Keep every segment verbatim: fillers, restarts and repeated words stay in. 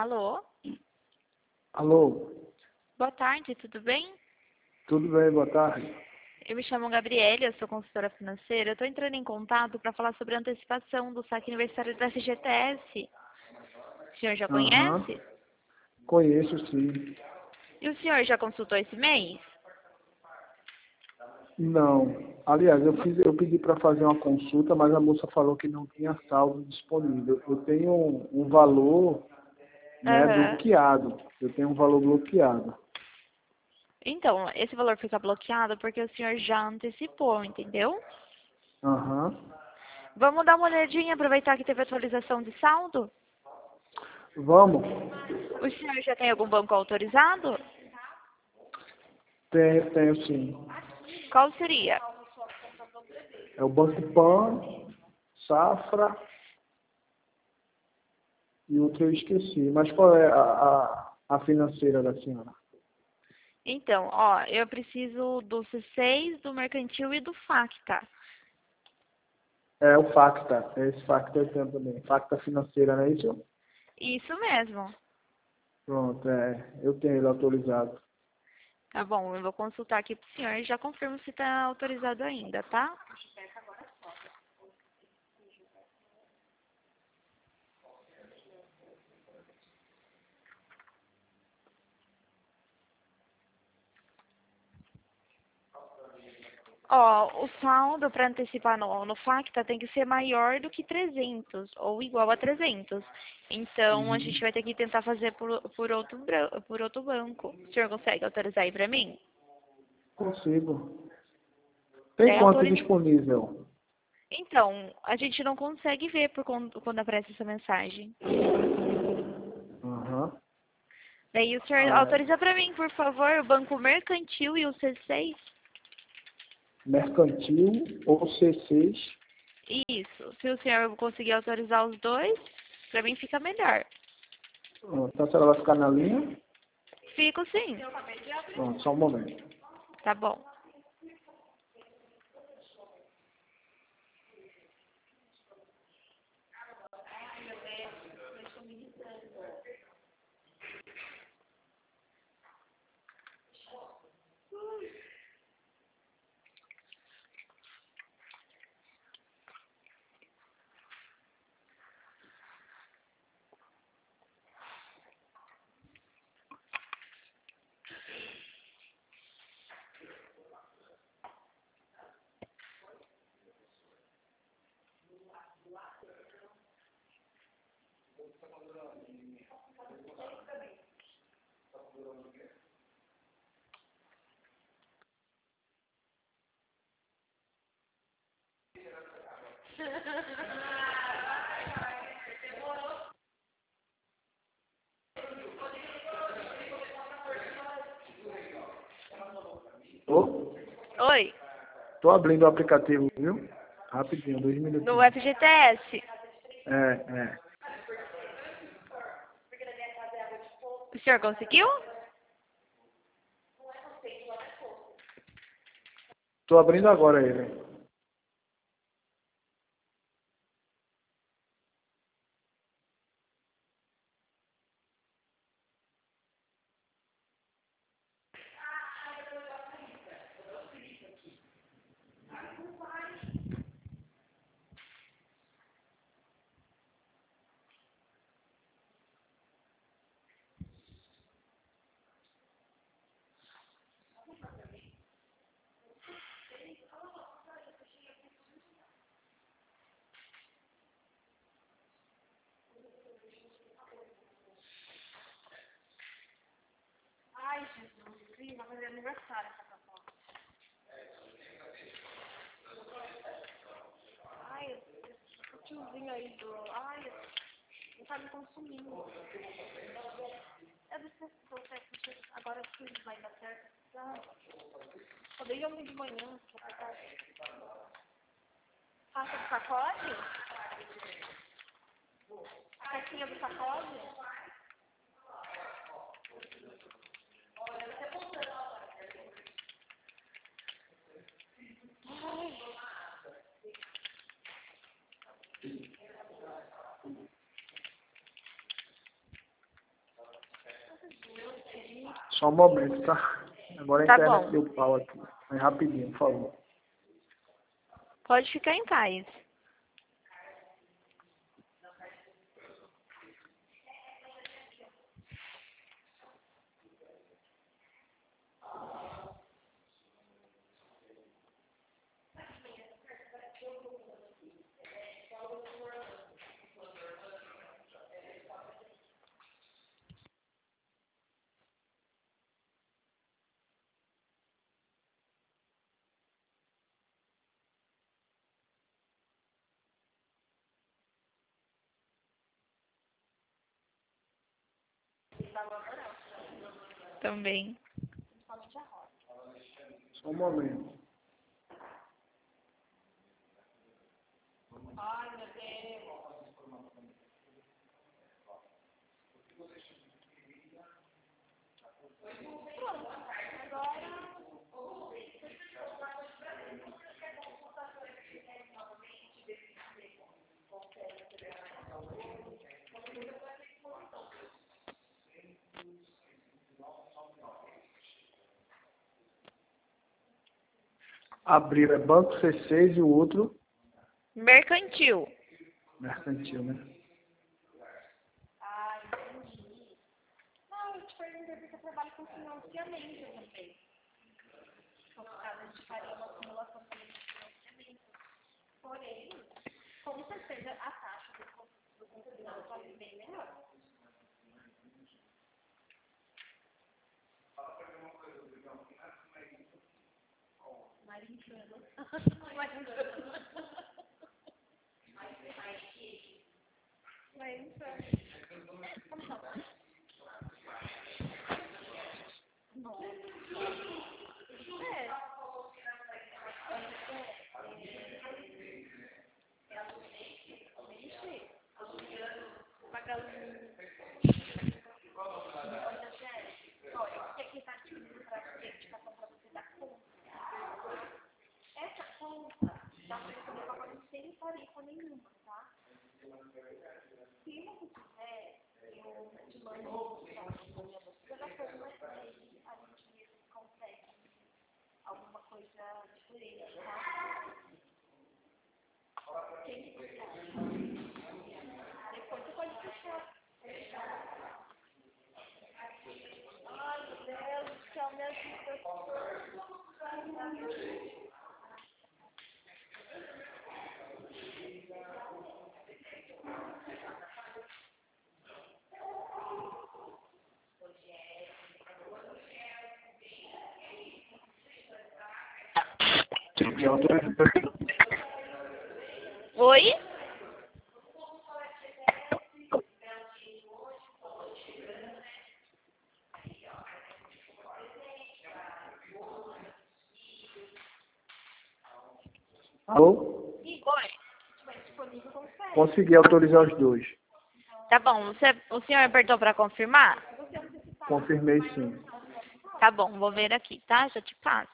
Alô? Alô, Boa tarde, tudo bem? tudo bem? Boa tarde. Eu me chamo Gabriele, eu sou consultora financeira. Eu estou entrando em contato para falar sobre a antecipação do saque aniversário da F G T S. O senhor já Aham, conhece? conheço sim. E o senhor já consultou esse mês? Não, aliás, eu, fiz, eu pedi para fazer uma consulta, mas a moça falou que não tinha saldo disponível. Eu tenho um, um valor, né, Aham. bloqueado. Eu tenho um valor bloqueado. Então, esse valor fica bloqueado porque o senhor já antecipou, entendeu? Aham, Vamos dar uma olhadinha, aproveitar que teve atualização de saldo? vamos? O senhor já tem algum banco autorizado? Tenho, tenho sim. Qual seria? É o Banco Pan, Safra e outro eu esqueci. Mas qual é a, a, a financeira da senhora? Então, ó, eu preciso do C seis, do Mercantil e do Facta. É o Facta. É esse Facta eu tenho também. Facta financeira, não é isso? Isso mesmo. Pronto, é. Eu tenho ele autorizado. Tá bom, eu vou consultar aqui pro senhor e já confirmo se tá autorizado ainda, tá? Ó, o saldo para antecipar no, no Facta tem que ser maior do que trezentos, ou igual a trezentos. Então, a gente Uhum. vai ter que tentar fazer por, por, outro, bran- por outro banco. O senhor consegue autorizar aí para mim? Consigo. Tem Daí quanto autoriza. disponível? Então, a gente não consegue ver por quando, quando aparece essa mensagem. Aham. Daí o senhor Ah, autoriza para mim, por favor, o Banco Mercantil e o C seis? mercantil ou C seis. Isso. Se o senhor conseguir autorizar os dois, para mim fica melhor. Pronto, então a senhora vai ficar na linha? Fico sim. Pronto, só um momento. Tá bom. Tô, Oi, tô abrindo o aplicativo, viu? Rapidinho, dois no minutinhos. F G T S. É, é. O senhor conseguiu? Tô abrindo agora ele. Ai, Jesus, sim, vai fazer aniversário essa pessoa. Ai, esse tiozinho aí do. Ai, não tá me consumindo. Eu não sei se você agora sim vai dar certo. Ah, só dei ontem de manhã. Faça do sacode? A caixinha do sacode? Só um momento, tá? Agora a Tá internet bom. deu pau aqui. Mas rapidinho, por favor. Pode ficar em paz. Também. Só um momento. Abriu, é Banco C seis e o outro Mercantil. mercantil, né? Ah, entendi. Não, eu te perguntei porque eu trabalho com financiamento também. No caso, a gente faria uma simulação também de financiamento. Porém, com certeza a taxa do, do consumidor vai ser bem melhor. Marincano. Marincano. Marincano. Nossa. É. Essa conta dá para escolher valor sem tarifa nenhuma, tá? Se você quiser, eu te mando o você já foi uma vez, a gente consegue alguma coisa diferente, tá? Quem que você acha? Depois você pode fechar. Ai, meu Deus do céu, me ajuda. Oi? Alô? Oi. Consegui autorizar os dois. Tá bom. Você, o senhor apertou para confirmar? Confirmei sim. Tá bom, vou ver aqui, tá? Já te passo.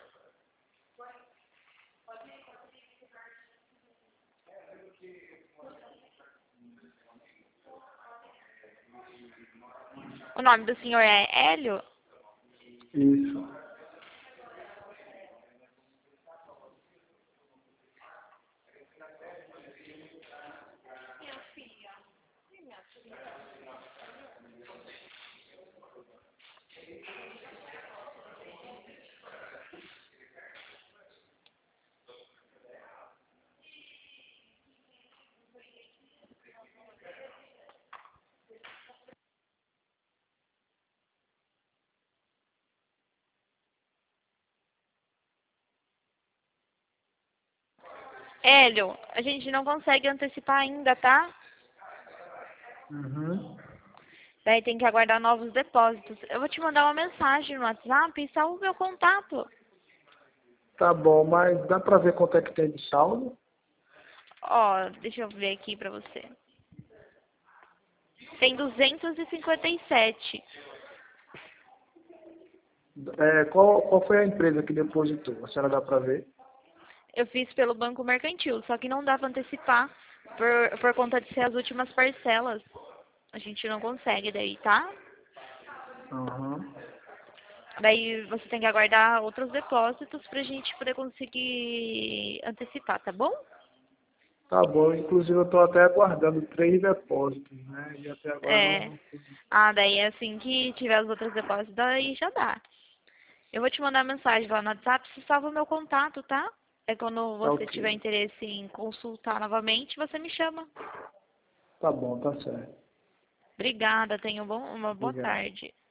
O nome do senhor é Hélio? Isso. Minha filha. Minha filha. Hélio, a gente não consegue antecipar ainda, tá? Uhum. Daí tem que aguardar novos depósitos. Eu vou te mandar uma mensagem no WhatsApp e salva o meu contato. Tá bom, mas dá pra ver quanto é que tem de saldo? Ó, deixa eu ver aqui pra você. Tem duzentos e cinquenta e sete. É, qual, qual foi a empresa que depositou? A senhora dá pra ver? Eu fiz pelo Banco Mercantil, só que não dá pra antecipar por, por conta de ser as últimas parcelas. A gente não consegue daí, tá? Aham. Daí você tem que aguardar outros depósitos pra gente poder conseguir antecipar, tá bom? Tá bom, inclusive eu estou até aguardando três depósitos, né? E até agora não, É. não fui. Ah, daí assim que tiver os outros depósitos, daí já dá. Eu vou te mandar mensagem lá no WhatsApp, você salva o meu contato, tá? É quando Tá você tiver ok. interesse em consultar novamente, você me chama. Tá bom, tá certo. Obrigada, tenha um bom, uma boa Obrigado. tarde.